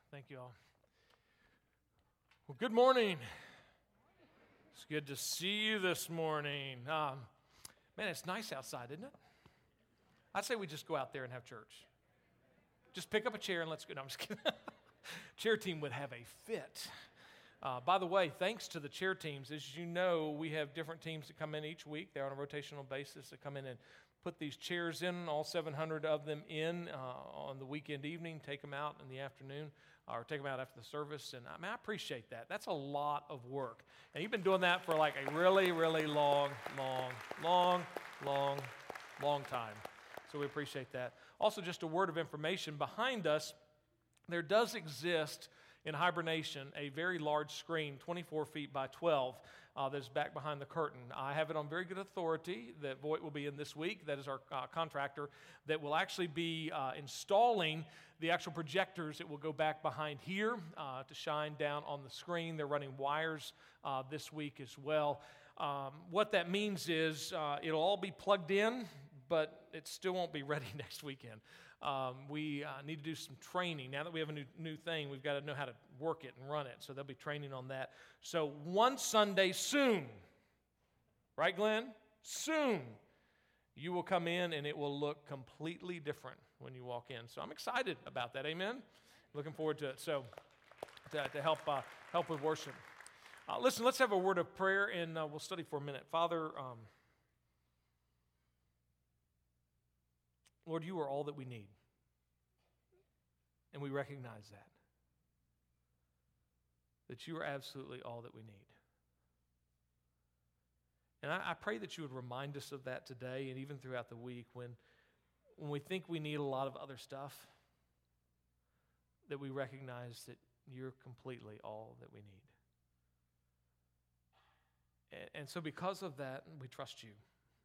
Thank you all. Well, good morning. It's good to see you this morning. Man, it's nice outside, isn't it? I'd say we just go out there and have church. Just pick up a chair and let's go. No, I'm just kidding. Chair team would have a fit. By the way, thanks to the chair teams, as you know, we have different teams that come in each week. They're on a rotational basis that come in and put these chairs in, all 700 of them in on the weekend evening, take them out in the afternoon, or take them out after the service. And I appreciate that. That's a lot of work. And you've been doing that for like a really, really long time. So we appreciate that. Also, just a word of information. Behind us, there does exist in hibernation a very large screen, 24 feet by 12, that's back behind the curtain. I have it on very good authority that Voight will be in this week. That is our contractor that will actually be installing the actual projectors that will go back behind here to shine down on the screen. They're running wires this week as well. What that means is it'll all be plugged in, but it still won't be ready next weekend. We need to do some training. Now that we have a new thing, we've got to know how to work it and run it. So there'll be training on that. So one Sunday soon, right, Glenn? Soon, you will come in and it will look completely different when you walk in. So I'm excited about that. Amen? Looking forward to it. So to help with worship. Listen, let's have a word of prayer and we'll study for a minute. Father, Lord, you are all that we need. And we recognize that. That you are absolutely all that we need. And I pray that you would remind us of that today and even throughout the week when we think we need a lot of other stuff, that we recognize that you're completely all that we need. And so because of that, we trust you.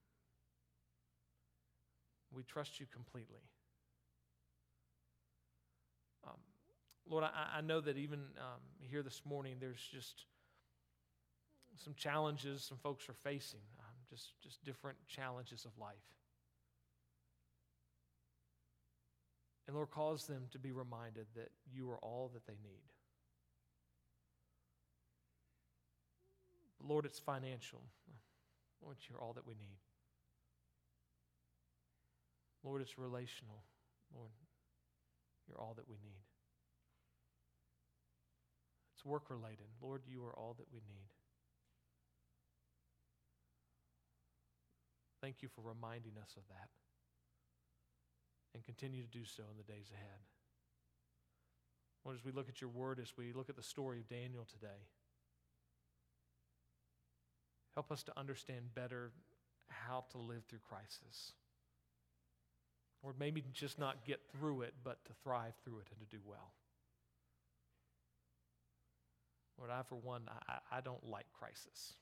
We trust you completely. Lord, I know that even here this morning, there's just some challenges some folks are facing, just different challenges of life. And Lord, cause them to be reminded that you are all that they need. Lord, it's financial. Lord, you're all that we need. Lord, it's relational. Lord, you're all that we need. It's work-related. Lord, you are all that we need. Thank you for reminding us of that. And continue to do so in the days ahead. Lord, as we look at your word, as we look at the story of Daniel today, help us to understand better how to live through crisis. Or maybe just not get through it, but to thrive through it and to do well. Lord, I, for one, I don't like crisis.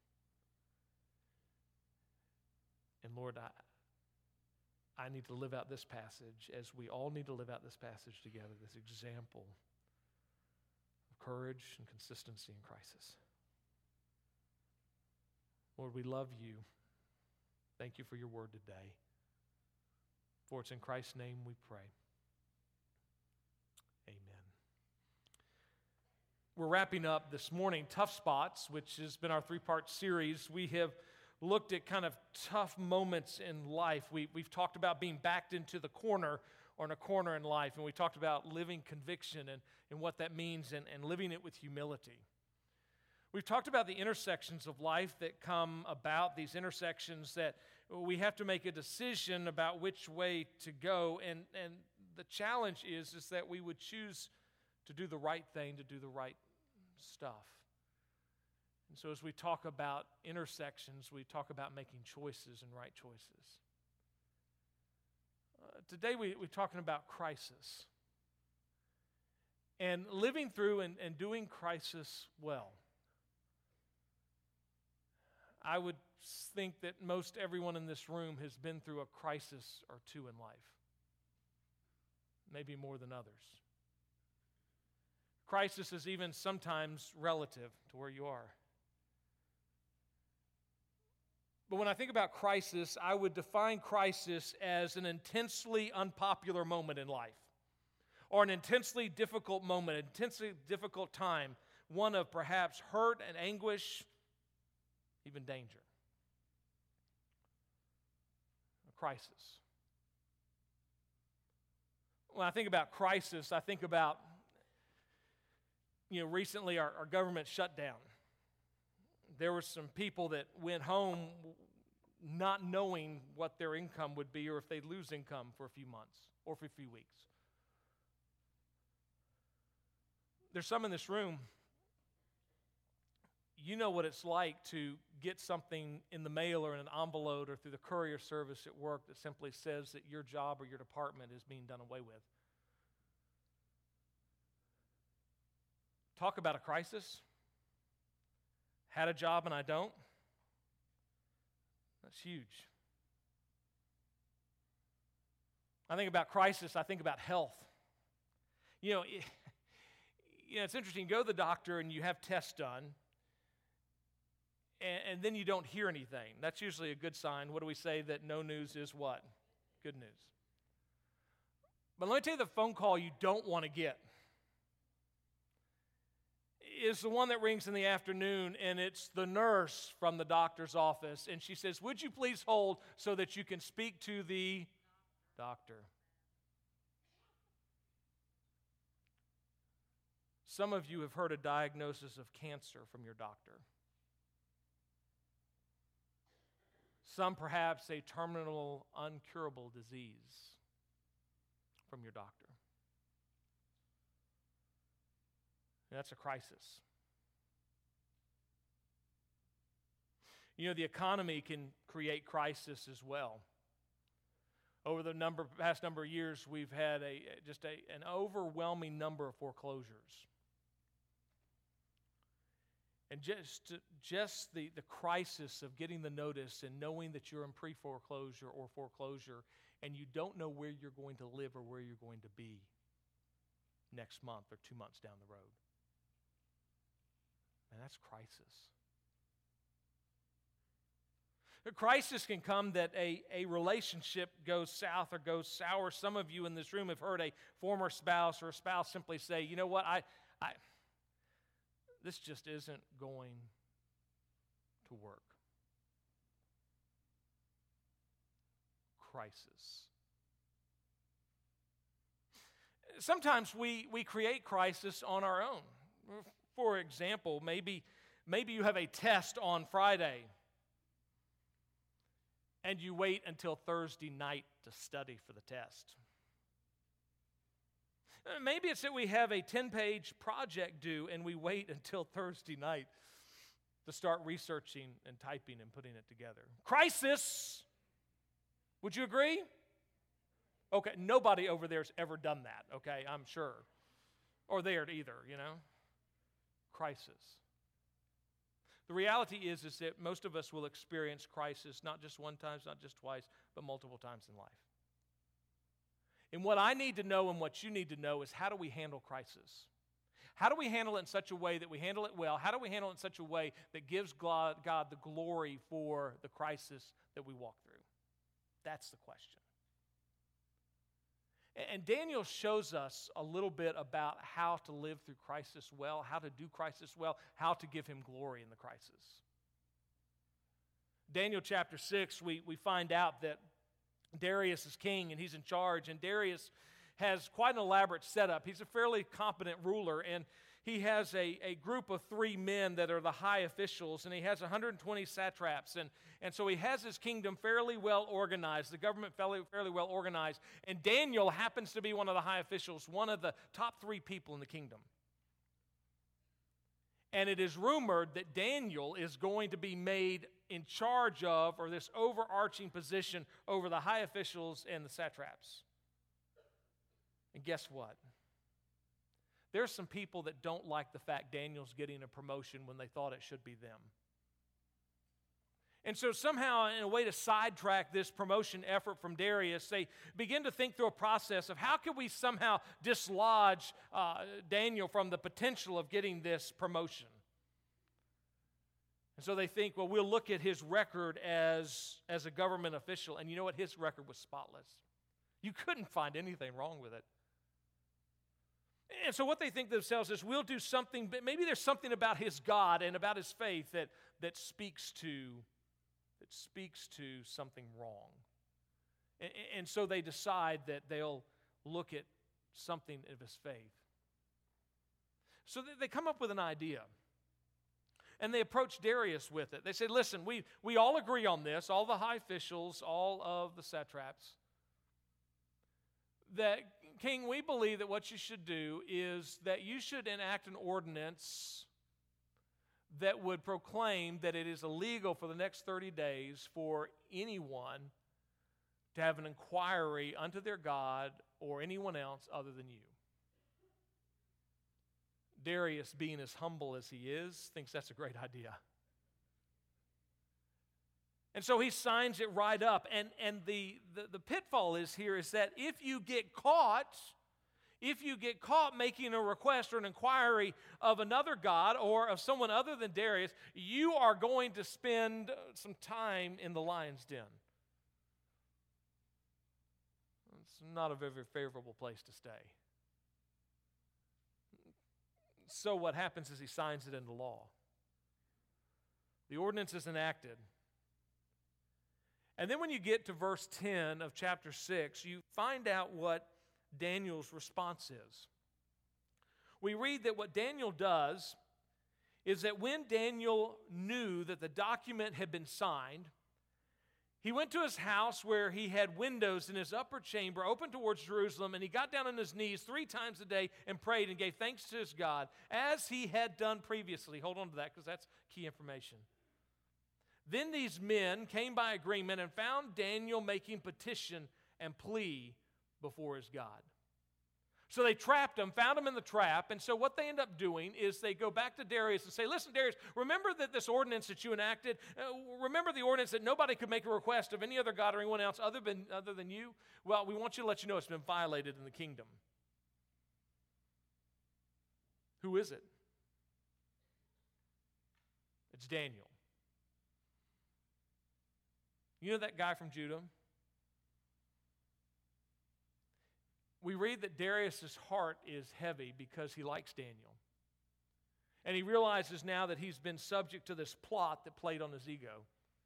And Lord, I need to live out this passage as we all need to live out this passage together, this example of courage and consistency in crisis. Lord, we love you. Thank you for your word today. For it's in Christ's name we pray. Amen. We're wrapping up this morning Tough Spots, which has been our three-part series. We have looked at kind of tough moments in life. We've talked about being backed into the corner or in a corner in life, and we talked about living conviction and what that means and living it with humility. We've talked about the intersections of life that come about, these intersections that we have to make a decision about which way to go, and the challenge is that we would choose to do the right thing, to do the right stuff. And so as we talk about intersections, we talk about making choices and right choices. Today we're talking about crisis and living through and doing crisis well. I would think that most everyone in this room has been through a crisis or two in life, maybe more than others. Crisis is even sometimes relative to where you are. But when I think about crisis, I would define crisis as an intensely unpopular moment in life, or an intensely difficult moment, an intensely difficult time, one of perhaps hurt and anguish, even danger. A crisis. When I think about crisis, I think about, recently our government shut down. There were some people that went home not knowing what their income would be or if they'd lose income for a few months or for a few weeks. There's some in this room, you know what it's like to get something in the mail or in an envelope or through the courier service at work that simply says that your job or your department is being done away with. Talk about a crisis. Had a job and I don't. That's huge. I think about crisis, I think about health. It's interesting. You go to the doctor and you have tests done, and then you don't hear anything. That's usually a good sign. What do we say? That no news is what? Good news. But let me tell you the phone call you don't want to get. Is the one that rings in the afternoon, and it's the nurse from the doctor's office, and she says, "Would you please hold so that you can speak to the doctor?" Some of you have heard a diagnosis of cancer from your doctor. Some perhaps a terminal, uncurable disease from your doctor. That's a crisis. The economy can create crisis as well. Over the past number of years, we've had an overwhelming number of foreclosures. And just the crisis of getting the notice and knowing that you're in pre-foreclosure or foreclosure and you don't know where you're going to live or where you're going to be next month or 2 months down the road. And that's crisis. A crisis can come that a relationship goes south or goes sour. Some of you in this room have heard a former spouse or a spouse simply say, "You know what, this just isn't going to work." Crisis. Sometimes we create crisis on our own. For example, maybe you have a test on Friday and you wait until Thursday night to study for the test. Maybe it's that we have a 10-page project due and we wait until Thursday night to start researching and typing and putting it together. Crisis! Would you agree? Okay, nobody over there's ever done that, okay, I'm sure. Or there either, Crisis. The reality is that most of us will experience crisis not just one time, not just twice, but multiple times in life. And what I need to know and what you need to know is, how do we handle crisis? How do we handle it in such a way that we handle it well? How do we handle it in such a way that gives God the glory for the crisis that we walk through? That's the question. And Daniel shows us a little bit about how to live through crisis well, how to do crisis well, how to give him glory in the crisis. Daniel chapter 6, we find out that Darius is king and he's in charge, and Darius has quite an elaborate setup. He's a fairly competent ruler, and he has a group of 3 men that are the high officials, and he has 120 satraps, and so he has his kingdom fairly well organized, the government fairly well organized, and Daniel happens to be one of the high officials, one of the top 3 people in the kingdom. And it is rumored that Daniel is going to be made in charge of, or this overarching position over the high officials and the satraps. And guess what? There's some people that don't like the fact Daniel's getting a promotion when they thought it should be them. And so somehow, in a way to sidetrack this promotion effort from Darius, they begin to think through a process of how can we somehow dislodge Daniel from the potential of getting this promotion. And so they think, well, we'll look at his record as a government official. And you know what? His record was spotless. You couldn't find anything wrong with it. And so what they think themselves is, we'll do something, but maybe there's something about his God and about his faith that speaks to something wrong. And so they decide that they'll look at something of his faith. So they come up with an idea. And they approach Darius with it. They say, listen, we all agree on this, all the high officials, all of the satraps, that, King, we believe that what you should do is that you should enact an ordinance that would proclaim that it is illegal for the next 30 days for anyone to have an inquiry unto their God or anyone else other than you. Darius, being as humble as he is, thinks that's a great idea. And so he signs it right up. And the pitfall is that if you get caught making a request or an inquiry of another god or of someone other than Darius, you are going to spend some time in the lion's den. It's not a very favorable place to stay. So what happens is he signs it into law. The ordinance is enacted. And then when you get to verse 10 of chapter 6, you find out what Daniel's response is. We read that what Daniel does is that when Daniel knew that the document had been signed, he went to his house where he had windows in his upper chamber open towards Jerusalem, and he got down on his knees 3 times a day and prayed and gave thanks to his God, as he had done previously. Hold on to that, because that's key information. Then these men came by agreement and found Daniel making petition and plea before his God. So they trapped him, found him in the trap, and so what they end up doing is they go back to Darius and say, listen, Darius, remember that this ordinance that you enacted, remember the ordinance that nobody could make a request of any other god or anyone else other than you? Well, we want you to let you know it's been violated in the kingdom. Who is it? It's Daniel. You know that guy from Judah? We read that Darius' heart is heavy because he likes Daniel. And he realizes now that he's been subject to this plot that played on his ego.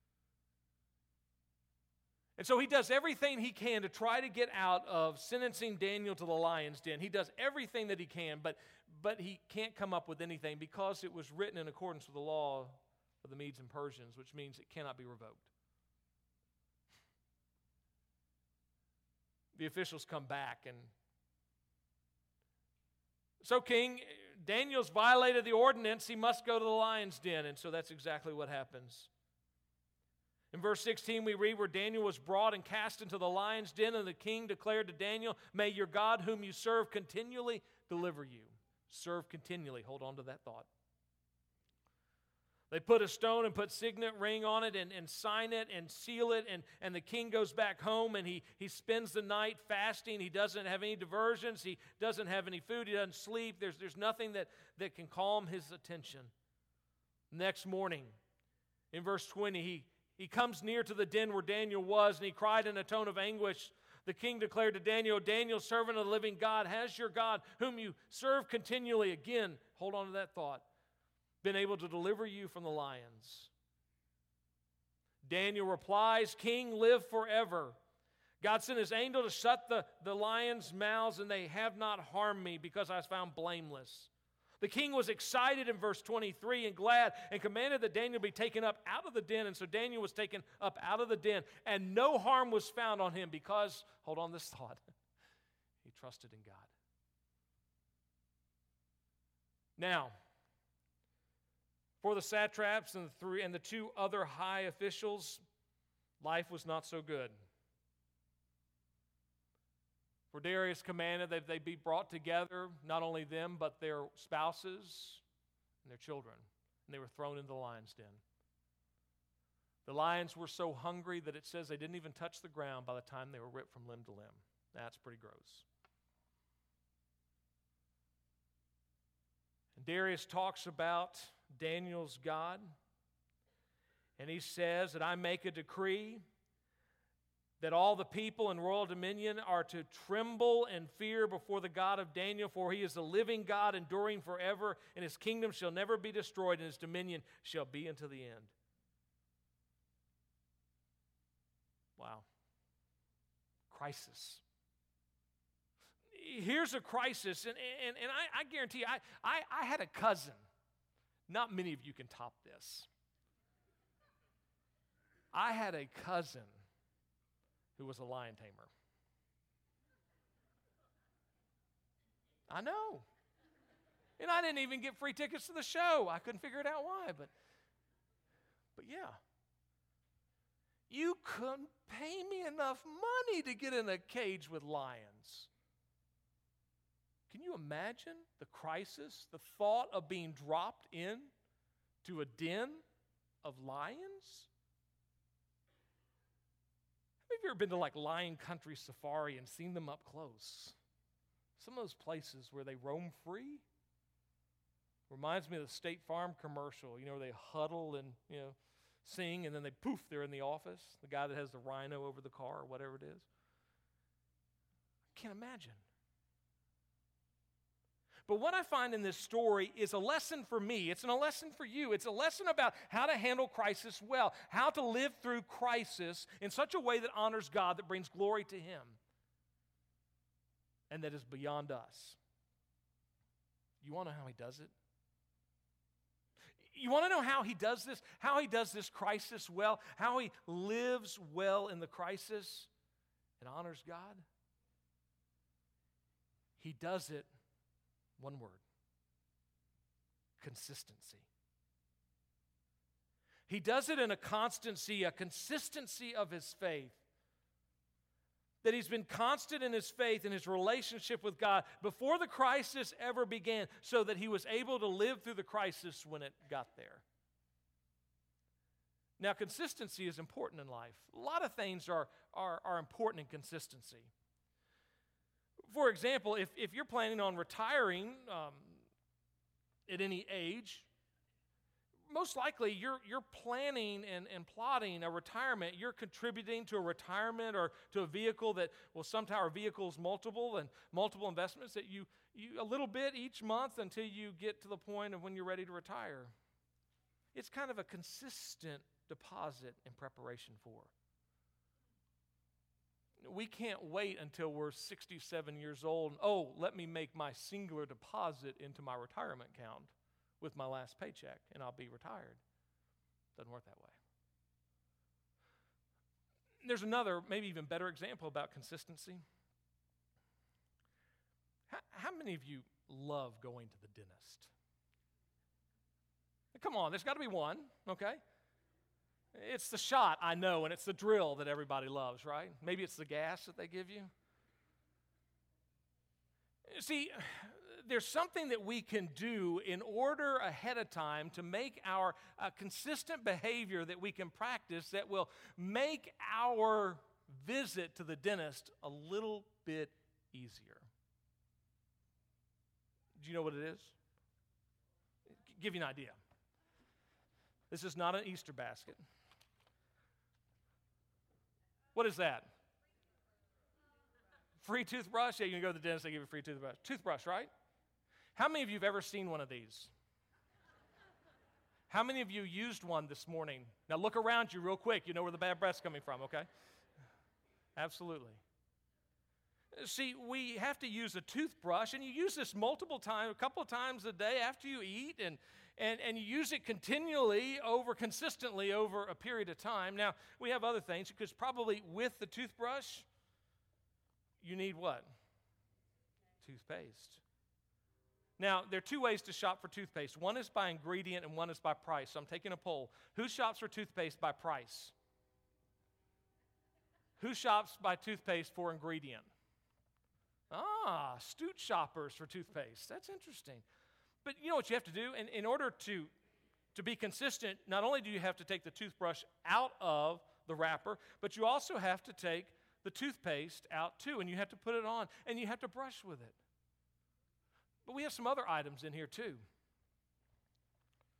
And so he does everything he can to try to get out of sentencing Daniel to the lion's den. He does everything that he can, but he can't come up with anything because it was written in accordance with the law of the Medes and Persians, which means it cannot be revoked. The officials come back, and so, King, Daniel's violated the ordinance. He must go to the lion's den, and so that's exactly what happens. In verse 16, we read where Daniel was brought and cast into the lion's den, and the king declared to Daniel, may your God whom you serve continually deliver you. Serve continually. Hold on to that thought. They put a stone and put signet ring on it and sign it and seal it. And the king goes back home and he spends the night fasting. He doesn't have any diversions. He doesn't have any food. He doesn't sleep. There's nothing that can calm his attention. Next morning, in verse 20, he comes near to the den where Daniel was, and he cried in a tone of anguish. The king declared to Daniel, Daniel, servant of the living God, has your God, whom you serve continually, again, hold on to that thought, been able to deliver you from the lions? Daniel replies, King, live forever. God sent his angel to shut the lions' mouths, and they have not harmed me because I was found blameless. The king was excited in verse 23 and glad and commanded that Daniel be taken up out of the den. And so Daniel was taken up out of the den, and no harm was found on him because, hold on this thought, he trusted in God. Now, for the satraps and the 2 other high officials, life was not so good. For Darius commanded that they be brought together, not only them, but their spouses and their children. And they were thrown into the lion's den. The lions were so hungry that it says they didn't even touch the ground by the time they were ripped from limb to limb. That's pretty gross. And Darius talks about Daniel's God, and he says that I make a decree that all the people in royal dominion are to tremble and fear before the God of Daniel, for he is the living God, enduring forever, and his kingdom shall never be destroyed, and his dominion shall be unto the end. Wow. Crisis. Here's a crisis, and I guarantee you, I had a cousin. Not many of you can top this. I had a cousin who was a lion tamer. I know. And I didn't even get free tickets to the show. I couldn't figure it out why, but yeah. You couldn't pay me enough money to get in a cage with lions. Can you imagine the crisis, the thought of being dropped in to a den of lions? Have you ever been to like Lion Country Safari and seen them up close? Some of those places where they roam free. Reminds me of the State Farm commercial, where they huddle and, sing, and then they poof, they're in the office. The guy that has the rhino over the car or whatever it is. I can't imagine. But what I find in this story is a lesson for me. It's a lesson for you. It's a lesson about how to handle crisis well, how to live through crisis in such a way that honors God, that brings glory to Him, and that is beyond us. You want to know how He does it? You want to know how He does this? How He does this crisis well? How He lives well in the crisis and honors God? He does it, one word, consistency. He does it in a constancy, a consistency of His faith. That He's been constant in His faith and His relationship with God before the crisis ever began, so that He was able to live through the crisis when it got there. Now, consistency is important in life. A lot of things are important in consistency. For example, if you're planning on retiring at any age, most likely you're planning and plotting a retirement. You're contributing to a retirement or to a vehicle that, well, sometimes our vehicle's multiple investments that you a little bit each month until you get to the point of when you're ready to retire. It's kind of a consistent deposit in preparation for. We can't wait until we're 67 years old. Let me make my singular deposit into my retirement account with my last paycheck, and I'll be retired. Doesn't work that way. There's another, maybe even better example about consistency. How many of you love going to the dentist? Come on, there's got to be one, okay? It's the shot, I know, and it's the drill that everybody loves, right? Maybe it's the gas that they give you. See, there's something that we can do in order ahead of time to make our consistent behavior that we can practice that will make our visit to the dentist a little bit easier. Do you know what it is? Give you an idea. This is not an Easter basket. What is that? Free toothbrush? Yeah, you can go to the dentist, they give you a free toothbrush. Toothbrush, right? How many of you have ever seen one of these? How many of you used one this morning? Now look around you real quick. You know where the bad breath's coming from, okay? Absolutely. See, we have to use a toothbrush, and you use this multiple times, a couple of times a day after you eat, and you use it consistently over a period of time. Now, we have other things, because probably with the toothbrush, you need what? Toothpaste. Now, there are two ways to shop for toothpaste. One is by ingredient and one is by price. So I'm taking a poll. Who shops for toothpaste by price? Who shops by toothpaste for ingredient? Astute shoppers for toothpaste. That's interesting. But you know what you have to do? In order to be consistent, not only do you have to take the toothbrush out of the wrapper, but you also have to take the toothpaste out too, and you have to put it on, and you have to brush with it. But we have some other items in here too.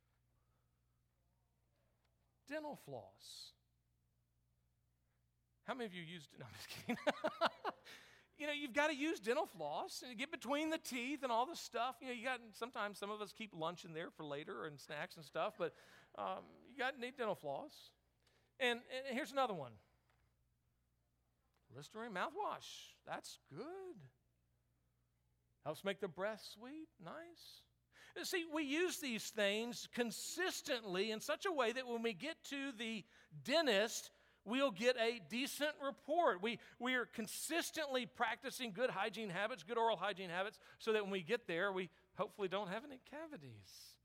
Dental floss. How many of you used, no, I'm just kidding. You've got to use dental floss and get between the teeth and all this stuff. Sometimes some of us keep lunch in there for later and snacks and stuff, but you need dental floss. And here's another one. Listerine mouthwash. That's good. Helps make the breath sweet, nice. See, we use these things consistently in such a way that when we get to the dentist, we'll get a decent report. We are consistently practicing good hygiene habits, good oral hygiene habits, so that when we get there, we hopefully don't have any cavities.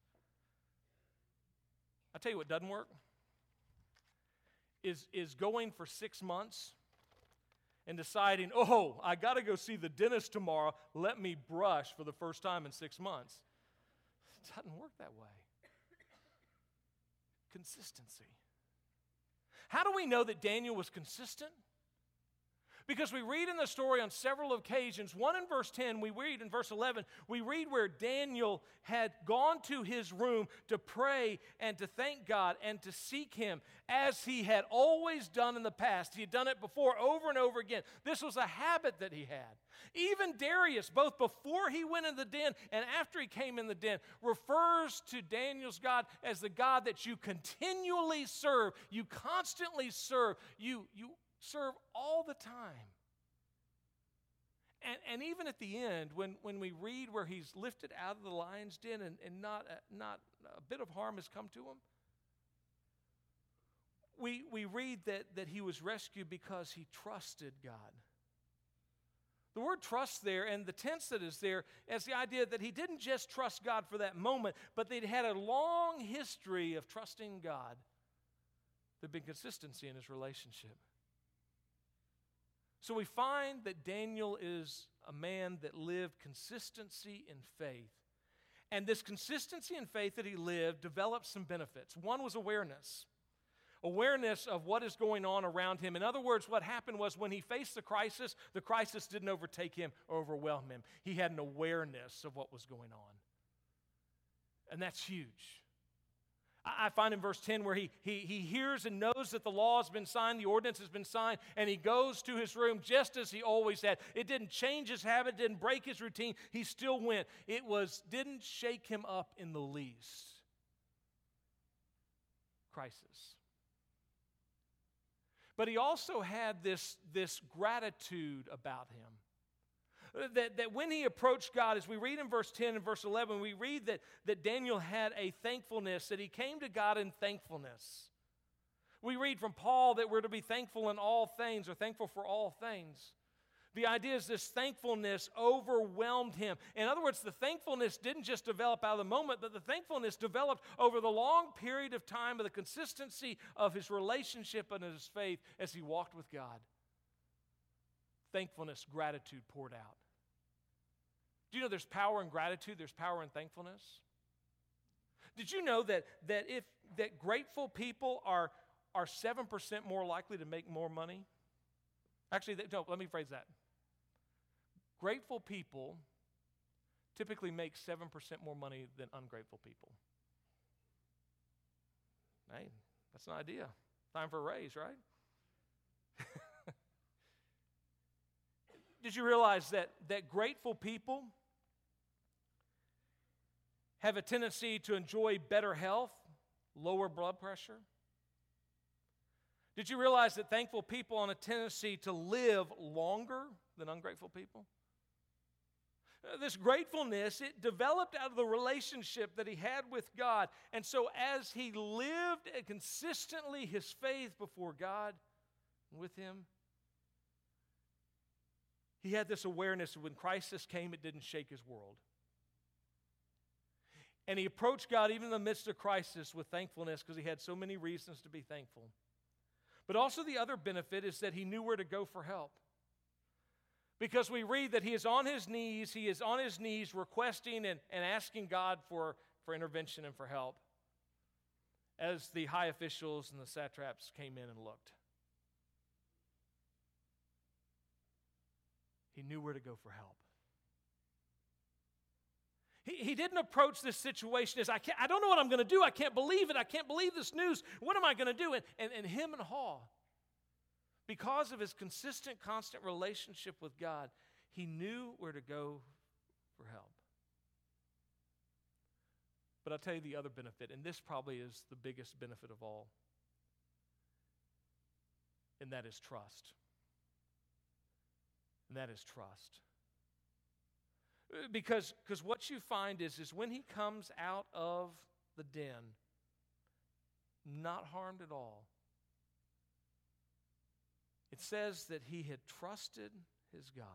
I'll tell you what doesn't work, is going for 6 months and deciding, I got to go see the dentist tomorrow. Let me brush for the first time in 6 months. It doesn't work that way. Consistency. How do we know that Daniel was consistent? Because we read in the story on several occasions. One in verse 10, we read in verse 11, we read where Daniel had gone to his room to pray and to thank God and to seek Him as he had always done in the past. He had done it before over and over again. This was a habit that he had. Even Darius, both before he went in the den and after he came in the den, refers to Daniel's God as the God that you continually serve, you constantly serve, you serve all the time. And even at the end, when we read where he's lifted out of the lion's den and not a bit of harm has come to him, we read that he was rescued because he trusted God. The word trust there and the tense that is there is the idea that he didn't just trust God for that moment, but they'd had a long history of trusting God. There'd been consistency in his relationship. So we find that Daniel is a man that lived consistency in faith. And this consistency in faith that he lived developed some benefits. One was awareness. Awareness of what is going on around him. In other words, what happened was when he faced the crisis didn't overtake him or overwhelm him. He had an awareness of what was going on. And that's huge. I find in verse 10 where he hears and knows that the law has been signed, the ordinance has been signed, and he goes to his room just as he always had. It didn't change his habit, didn't break his routine. He still went. Didn't shake him up in the least. Crisis. But he also had this gratitude about him. That when he approached God, as we read in verse 10 and verse 11, we read that Daniel had a thankfulness, that he came to God in thankfulness. We read from Paul that we're to be thankful in all things, or thankful for all things. The idea is this thankfulness overwhelmed him. In other words, the thankfulness didn't just develop out of the moment, but the thankfulness developed over the long period of time of the consistency of his relationship and his faith as he walked with God. Thankfulness, gratitude poured out. Do you know there's power in gratitude? There's power in thankfulness. Did you know that grateful people are 7% more likely to make more money? Actually, no, let me phrase that. Grateful people typically make 7% more money than ungrateful people. Hey, that's an idea. Time for a raise, right? Did you realize that grateful people have a tendency to enjoy better health, lower blood pressure? Did you realize that thankful people have a tendency to live longer than ungrateful people? This gratefulness, it developed out of the relationship that he had with God. And so as he lived consistently his faith before God and with Him, he had this awareness that when crisis came, it didn't shake his world. And he approached God even in the midst of crisis with thankfulness because he had so many reasons to be thankful. But also the other benefit is that he knew where to go for help. Because we read that he is on his knees requesting and asking God for intervention and for help as the high officials and the satraps came in and looked. He knew where to go for help. He didn't approach this situation as, I don't know what I'm going to do. I can't believe it. I can't believe this news. What am I going to do? And him and haw. Because of his consistent, constant relationship with God, he knew where to go for help. But I'll tell you the other benefit, and this probably is the biggest benefit of all, and that is trust. And that is trust. Because what you find is when he comes out of the den, not harmed at all, it says that he had trusted his God.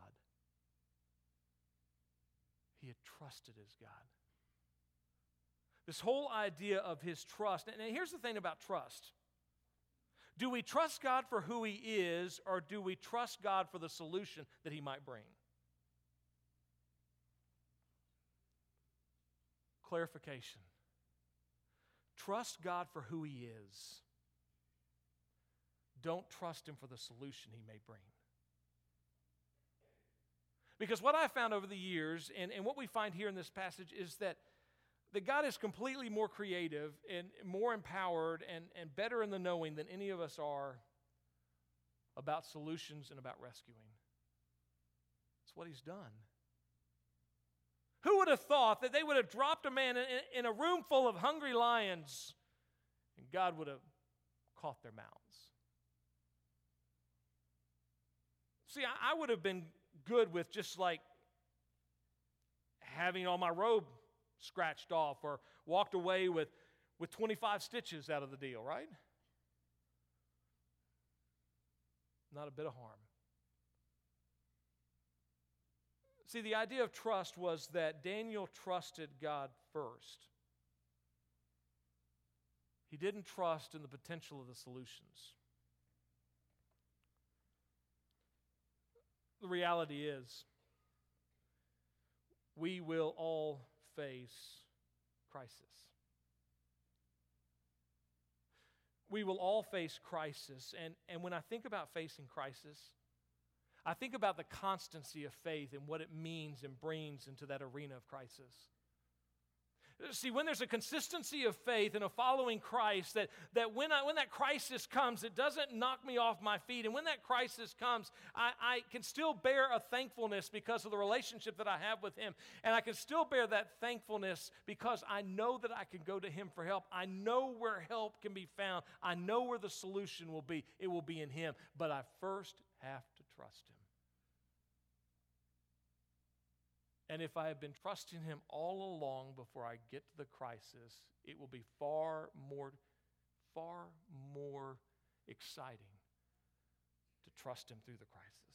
He had trusted his God. This whole idea of his trust, and here's the thing about trust. Do we trust God for who he is, or do we trust God for the solution that he might bring? Clarification. Trust God for who he is. Don't trust him for the solution he may bring. Because what I found over the years, and what we find here in this passage, is that God is completely more creative and more empowered and better in the knowing than any of us are about solutions and about rescuing. It's what he's done. Who would have thought that they would have dropped a man in a room full of hungry lions and God would have caught their mouths? See, I would have been good with just like having all my robe scratched off or walked away with 25 stitches out of the deal, right? Not a bit of harm. See, the idea of trust was that Daniel trusted God first. He didn't trust in the potential of the solutions. The reality is, we will all face crisis. We will all face crisis. And when I think about facing crisis, I think about the constancy of faith and what it means and brings into that arena of crisis. See, when there's a consistency of faith and a following Christ, that when that crisis comes, it doesn't knock me off my feet. And when that crisis comes, I can still bear a thankfulness because of the relationship that I have with him. And I can still bear that thankfulness because I know that I can go to him for help. I know where help can be found. I know where the solution will be. It will be in him. But I first have to trust him. And if I have been trusting him all along before I get to the crisis, it will be far more exciting to trust him through the crisis.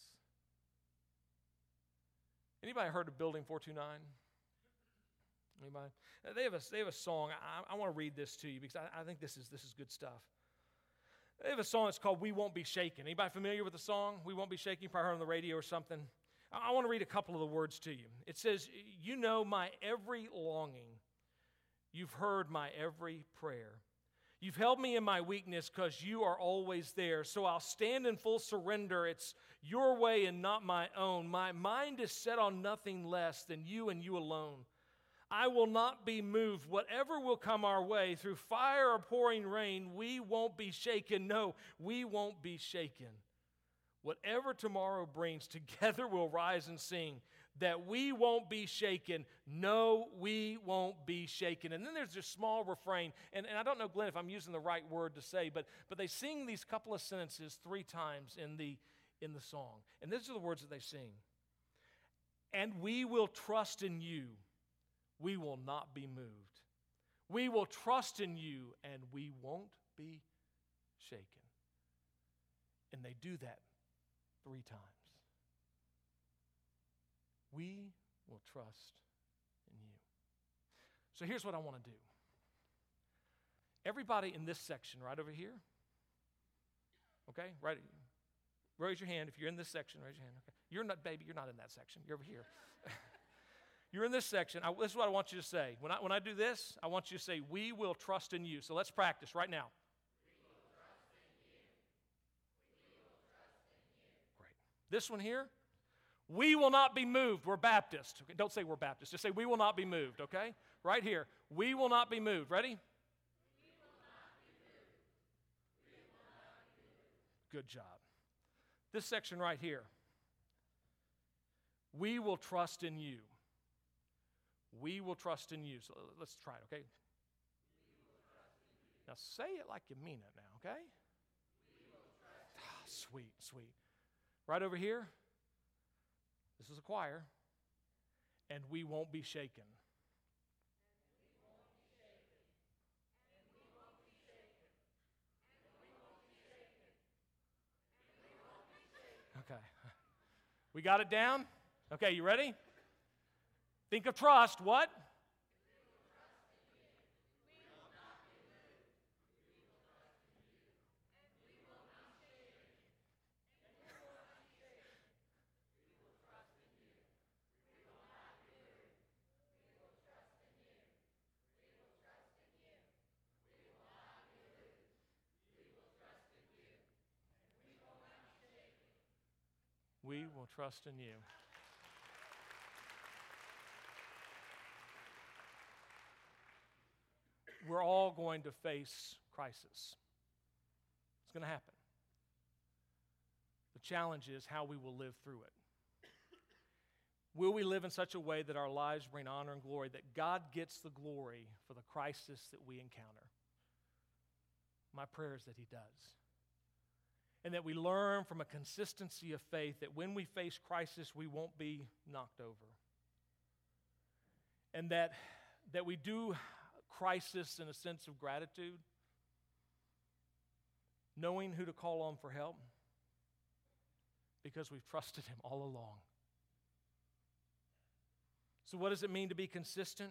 Anybody heard of Building 429? Anybody? They have a song. I want to read this to you because I think this is good stuff. They have a song that's called "We Won't Be Shaken." Anybody familiar with the song? "We Won't Be Shaken"? You probably heard on the radio or something. I want to read a couple of the words to you. It says, "You know my every longing. You've heard my every prayer. You've held me in my weakness because you are always there. So I'll stand in full surrender. It's your way and not my own. My mind is set on nothing less than you and you alone. I will not be moved. Whatever will come our way, through fire or pouring rain, we won't be shaken. No, we won't be shaken. Whatever tomorrow brings, together we'll rise and sing that we won't be shaken. No, we won't be shaken." And then there's this small refrain, and I don't know, Glenn, if I'm using the right word to say, but they sing these couple of sentences 3 times in the song. And these are the words that they sing. "And we will trust in you. We will not be moved. We will trust in you, and we won't be shaken." And they do that 3 times. We will trust in you. So here's what I want to do. Everybody in this section right over here, okay? Right, raise your hand if you're in this section. Raise your hand. Okay. You're not, baby. You're not in that section. You're over here. You're in this section. This is what I want you to say. When I do this, I want you to say, "We will trust in you." So let's practice right now. This one here, "We will not be moved." We're Baptist. Okay? Don't say we're Baptist. Just say we will not be moved, okay? Right here. "We will not be moved." Ready? We will not be moved. We will not be moved. Good job. This section right here. We will trust in you. We will trust in you. So let's try it, okay? Now say it like you mean it now, okay? Sweet, sweet. Right over here, this is a choir, and we won't be shaken. Okay. We got it down? Okay, you ready? Think of trust. What? We will trust in you. We're all going to face crisis. It's going to happen. The challenge is how we will live through it. Will we live in such a way that our lives bring honor and glory, that God gets the glory for the crisis that we encounter? My prayer is that He does. And that we learn from a consistency of faith that when we face crisis, we won't be knocked over. And that we do crisis in a sense of gratitude, knowing who to call on for help, because we've trusted Him all along. So what does it mean to be consistent?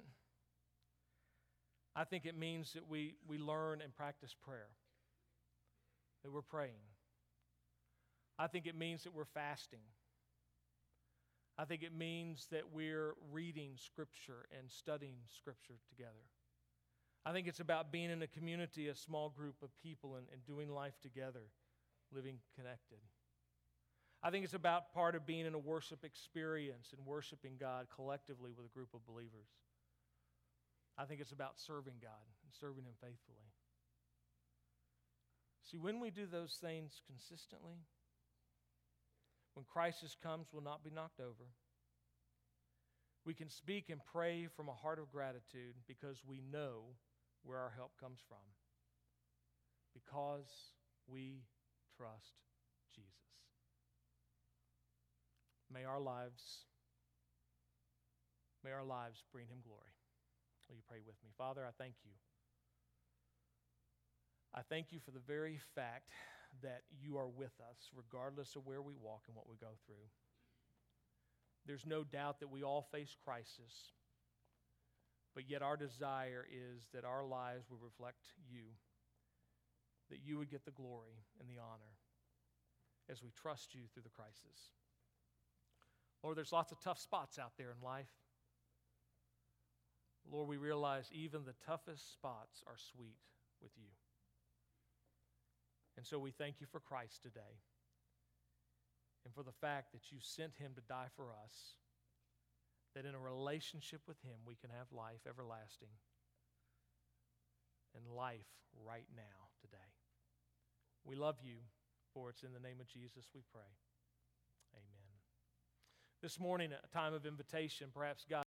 I think it means that we learn and practice prayer, that we're praying. I think it means that we're fasting. I think it means that we're reading Scripture and studying Scripture together. I think it's about being in a community, a small group of people, and doing life together, living connected. I think it's about part of being in a worship experience and worshiping God collectively with a group of believers. I think it's about serving God and serving Him faithfully. See, when we do those things consistently, when crisis comes, we'll not be knocked over. We can speak and pray from a heart of gratitude because we know where our help comes from. Because we trust Jesus. May our lives bring Him glory. Will you pray with me? Father, I thank you. I thank you for the very fact that you are with us, regardless of where we walk and what we go through. There's no doubt that we all face crisis, but yet our desire is that our lives will reflect you, that you would get the glory and the honor as we trust you through the crisis. Lord, there's lots of tough spots out there in life. Lord, we realize even the toughest spots are sweet with you. And so we thank you for Christ today and for the fact that you sent Him to die for us, that in a relationship with Him we can have life everlasting and life right now today. We love you, for it's in the name of Jesus we pray. Amen. This morning, a time of invitation, perhaps God